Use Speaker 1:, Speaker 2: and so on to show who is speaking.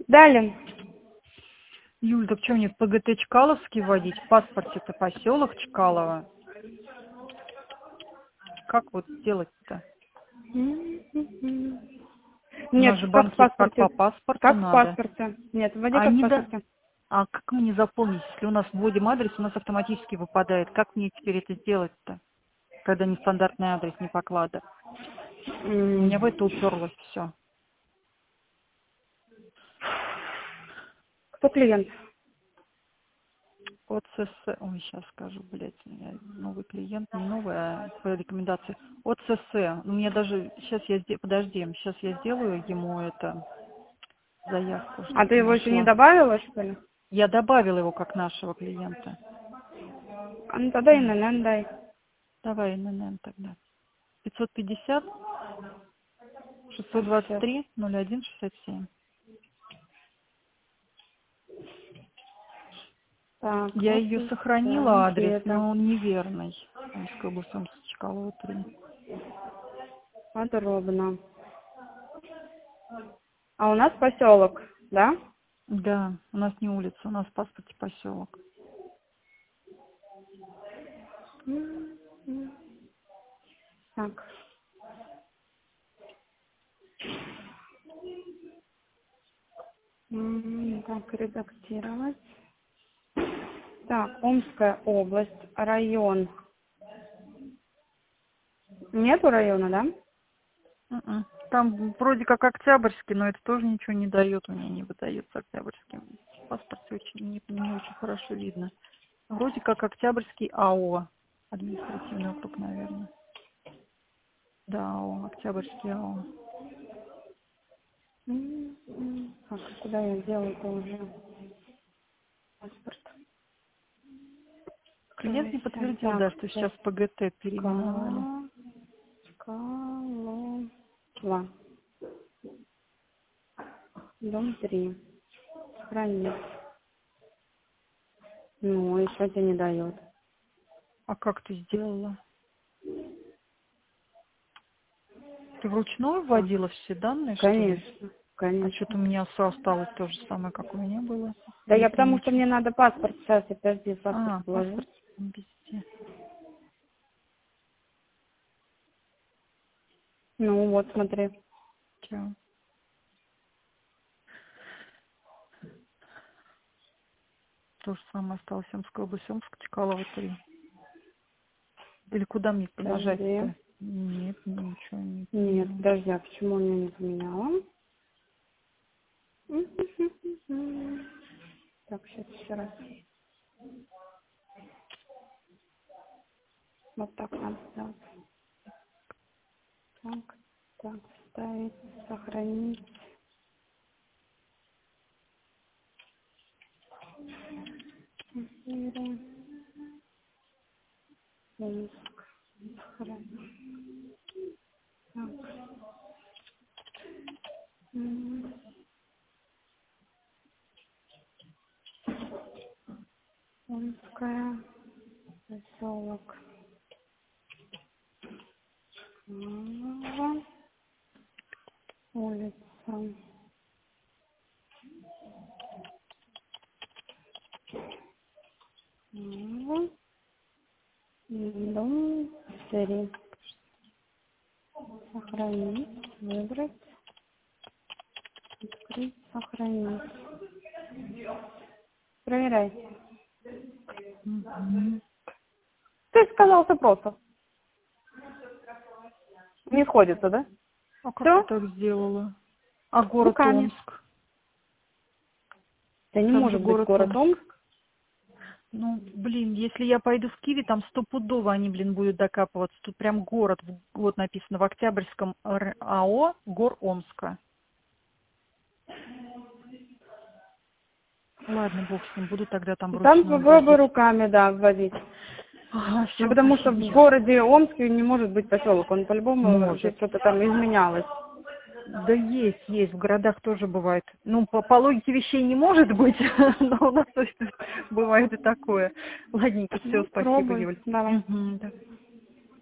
Speaker 1: Далее.
Speaker 2: Юль, так что мне в ПГТ Чкаловский вводить? В паспорте-то поселок Чкалово. Как вот сделать-то? У нас
Speaker 1: Нет,
Speaker 2: же
Speaker 1: как в
Speaker 2: банки как
Speaker 1: паспорте.
Speaker 2: по паспорту
Speaker 1: Как в
Speaker 2: надо.
Speaker 1: паспорте. Нет, вводи
Speaker 2: А,
Speaker 1: как в
Speaker 2: не да...
Speaker 1: паспорте.
Speaker 2: а как мне заполнить, если у нас вводим адрес, у нас автоматически выпадает? Как мне теперь это сделать-то, когда нестандартный адрес не поклада? У меня в это уперлось все.
Speaker 1: Кто клиент?
Speaker 2: ОЦС, ой, сейчас скажу, блядь, у меня новый клиент, не новый, а по рекомендации. ОЦС, у меня даже, сейчас подожди, сейчас я сделаю ему это, заявку,
Speaker 1: А
Speaker 2: чтобы
Speaker 1: ты
Speaker 2: ты
Speaker 1: его еще не
Speaker 2: нашла.
Speaker 1: добавила, что ли?
Speaker 2: Я добавила его как нашего клиента.
Speaker 1: А ну тогда ИНН дай.
Speaker 2: Давай ННН тогда. 550 623 01 67.
Speaker 1: Так,
Speaker 2: Я
Speaker 1: вот
Speaker 2: ее
Speaker 1: и
Speaker 2: сохранила,
Speaker 1: всё.
Speaker 2: адрес,
Speaker 1: Где это?
Speaker 2: но он неверный. Омская область, Чкалова 3.
Speaker 1: Подробно. А у нас поселок, да?
Speaker 2: Да, у нас не улица, у нас в паспорте поселок.
Speaker 1: Так. Так, редактировать. Так, Омская область, район. Нету района, да?
Speaker 2: Там вроде как Октябрьский, но это тоже ничего не дает, у меня не выдается Октябрьским. В паспорте очень, не очень хорошо видно. Вроде как Октябрьский АО, административный округ, наверное. Да, АО, Октябрьский АО.
Speaker 1: Так, куда я делаю-то уже? Паспорт. То
Speaker 2: Клиент не
Speaker 1: есть,
Speaker 2: подтвердил, да,
Speaker 1: так,
Speaker 2: что сейчас ПГТ переименовали.
Speaker 1: Чкалова. Дом 3. Сохранить. Ну, еще тебе не дает.
Speaker 2: А как ты сделала? Ты вручную
Speaker 1: Так,
Speaker 2: вводила все данные, что ли?
Speaker 1: конечно,
Speaker 2: А что-то у
Speaker 1: конечно.
Speaker 2: меня все осталось то же самое, как у меня было.
Speaker 1: Да
Speaker 2: Или
Speaker 1: я
Speaker 2: ты
Speaker 1: потому что
Speaker 2: ничего?
Speaker 1: мне надо паспорт. Сейчас я подожди, паспорт положу.
Speaker 2: Паспорт ввести.
Speaker 1: Ну вот, смотри.
Speaker 2: Чё? То же самое осталось. Омская область, Омск, Чкалова 3. Или куда мне
Speaker 1: Подожди.
Speaker 2: нажать-то? Нет, ничего не
Speaker 1: Нет,
Speaker 2: поменялось.
Speaker 1: подожди, а почему у меня не поменяла? Так, сейчас еще раз. Вот так надо сделать. Так, так, ставить, сохранить. Эфиры. Омск. Сохранить. Так. Омская. Поселок. Улица. Дом 4. Сохранить. Выбрать. Открыть. Сохранить. Проверяй. Ты сказал, что просто. Не сходится, да?
Speaker 2: А как ты
Speaker 1: Все?
Speaker 2: так сделала? А город
Speaker 1: Руками.
Speaker 2: Омск?
Speaker 1: Да не
Speaker 2: Там же
Speaker 1: может быть
Speaker 2: город
Speaker 1: город
Speaker 2: Омск.
Speaker 1: Омск.
Speaker 2: Ну, блин, если я пойду в Киви, там стопудово они, блин, будут докапываться. Тут прям город, вот написано в Октябрьском АО, гор Омска. Ладно, бог с ним, буду тогда там
Speaker 1: Там
Speaker 2: вручную
Speaker 1: попробуй
Speaker 2: вводить.
Speaker 1: руками, да, вводить.
Speaker 2: Ага,
Speaker 1: Ну,
Speaker 2: все,
Speaker 1: потому что
Speaker 2: спасибо.
Speaker 1: в городе Омске не может быть поселок. Он по-любому здесь
Speaker 2: Может.
Speaker 1: что-то там изменялось.
Speaker 2: Да есть, в городах тоже бывает. Ну, по логике вещей не может быть, но у нас точно бывает и такое. Ладненько, все,
Speaker 1: Ну,
Speaker 2: спасибо,
Speaker 1: пробуй.
Speaker 2: Юль.
Speaker 1: Давай.
Speaker 2: Угу, да.